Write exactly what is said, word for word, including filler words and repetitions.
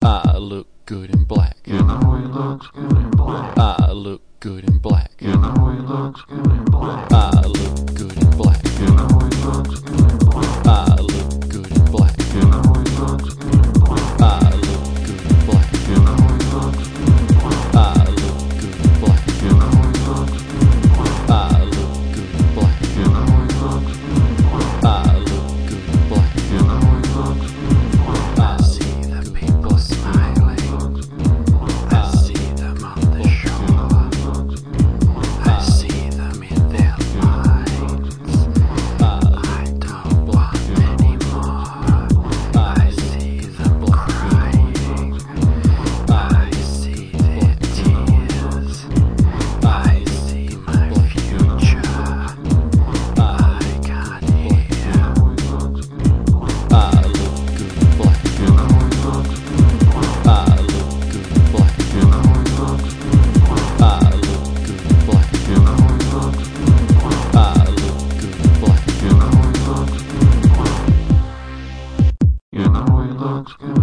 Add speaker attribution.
Speaker 1: I look good in black.
Speaker 2: You know he looks good in black.
Speaker 1: I look good in black.
Speaker 2: You know he looks good in black.
Speaker 1: I look good in black.
Speaker 2: You know he looks good in black.
Speaker 1: I look good in black.
Speaker 2: You know he looks good in black.
Speaker 1: I look good in black.
Speaker 2: You know he looks good in black.
Speaker 1: I look good in black.
Speaker 2: You know he looks good in black.
Speaker 1: I look good in black.
Speaker 2: You know he looks good in black.
Speaker 1: I look good in black.
Speaker 2: You know he looks good in black.
Speaker 1: I
Speaker 3: see the people smiling. I see them on the shore. I see them in their minds. I don't want any more. I see them crying. I see their tears. I see my future. I can't hear.
Speaker 1: I look good in black.
Speaker 2: You know he looks good in black.
Speaker 1: I look good in black.
Speaker 2: You know he looks good in black.
Speaker 1: I look good in black.
Speaker 2: You know he looks good in black.
Speaker 1: I look good in black.
Speaker 2: You know he looks good in black. You know he looks good